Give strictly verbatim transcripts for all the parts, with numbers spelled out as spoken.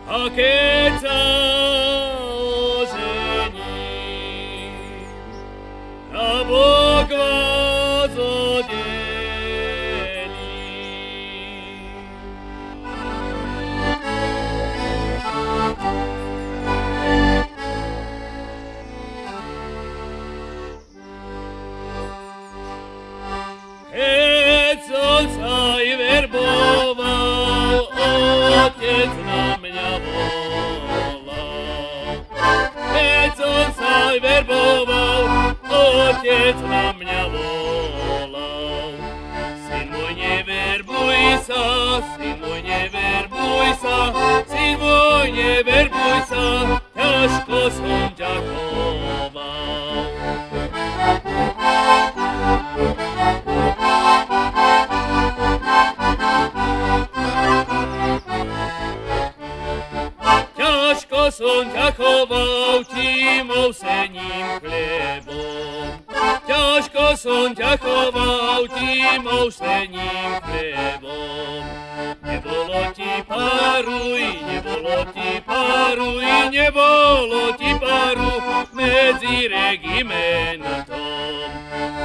A keď sa ožení, a Boh vás oddelí. Keď som sa i verboval, Otec na mňa volal. Keď som sa i verboval, Otec na mňa volal. Syn môj, neverbuj sa, syn môj, neverbuj sa, syn môj, neverbuj sa, ťažko som ťa choval. Ťažko som ťa choval tím ovsením chlebom. Ťažko som ťa choval tím ovsením chlebom. Nebolo ti páruj, nebolo ti páruj, nebolo ti páru medzi regimentom.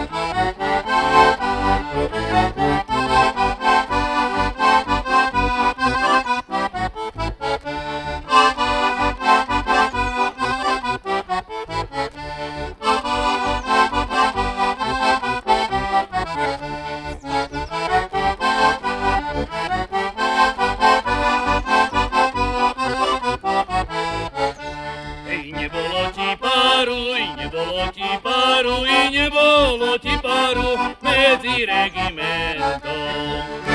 Nebolo ti páru, nebolo ti páru, nebolo ti páru medzi regimentom.